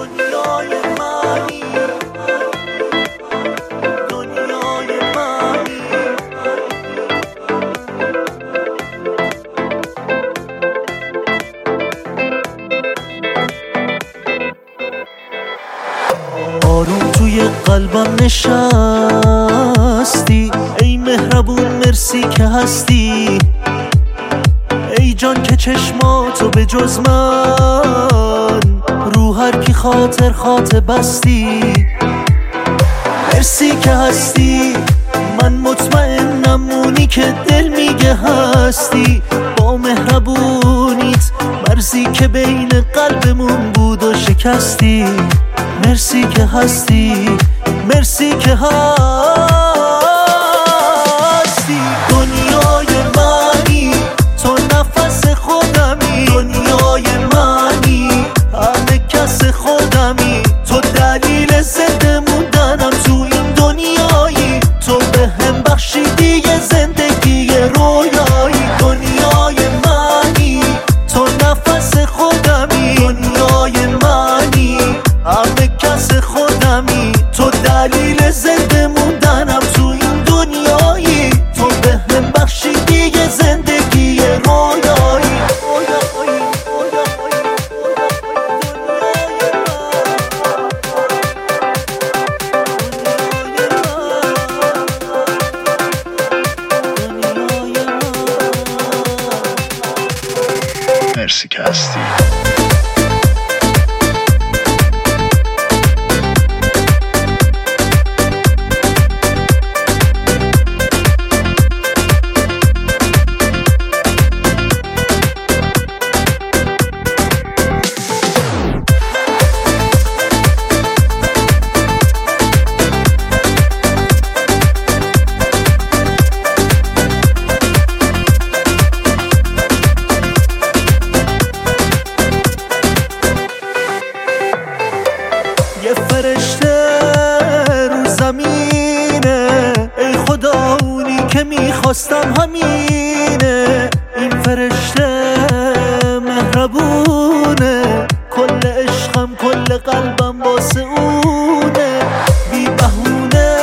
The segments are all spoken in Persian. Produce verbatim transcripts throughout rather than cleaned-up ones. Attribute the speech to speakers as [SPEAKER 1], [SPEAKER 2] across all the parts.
[SPEAKER 1] دنیای منی، دنیای منی. آروم توی قلبم نشستی، ای مهربون مرسی که هستی. ای جان که چشماتو به جز من رو هر کی خاطر خاطر بستی. مرسی که هستی، من مطمئنم اونی که دل میگه هستی. با مهربونیت مرزی که بین قلبمون بود و شکستی. مرسی که هستی، مرسی که هستی. دنیای منی، تو نفس خودمی. دنیای منی، همه کس خودمی. تو دلیل زنده موندنم تو این دنیایی. تو به هم بخشیدی یه زندگی رویایی. دنیای منی، تو نفس خودمی. دنیای منی، همه کس خودمی. تو دلیل زنده موندنم تو این دنیایی. تو به هم بخشیدی یه زندگی رویایی.
[SPEAKER 2] مرسی که هستی.
[SPEAKER 1] یه فرشته رو زمینه، ای خدا اونی که میخواستم همینه. این فرشته مهربونه، کل عشقم کل قلبم واسه اونه. بی بهونه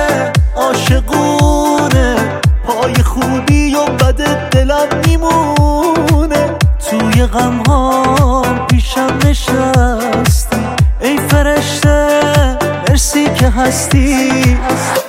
[SPEAKER 1] عاشقونه، پای خوبی و بد دلم میمونه. توی غم ها پیشم نشستی، ای فرشته مرسی که هستی.